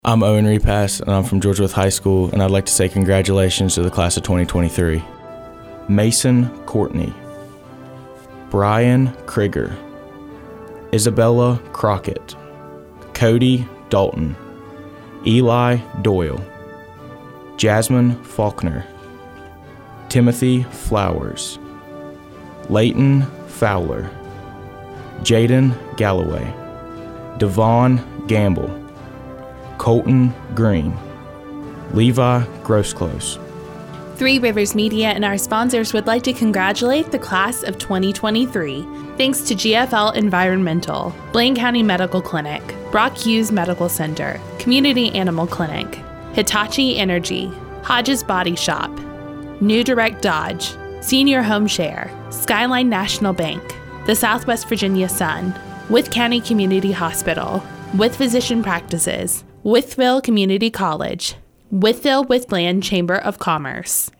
I'm Owen Repass, and I'm from Georgia Wythe High School, and I'd like to say congratulations to the class of 2023. Mason Courtney, Brian Krieger, Isabella Crockett, Cody Dalton, Eli Doyle, Jasmine Faulkner, Timothy Flowers, Leighton Fowler, Jaden Galloway, Devon Gamble, Colton Green, Levi Grossclose. Three Rivers Media and our sponsors would like to congratulate the class of 2023. Thanks to GFL Environmental, Blaine County Medical Clinic, Brock Hughes Medical Center, Community Animal Clinic, Hitachi Energy, Hodges Body Shop, New Direct Dodge, Senior Home Share, Skyline National Bank, the Southwest Virginia Sun, Wythe County Community Hospital, Wythe Physician Practices, Wytheville Community College, Wytheville Wytheland Chamber of Commerce.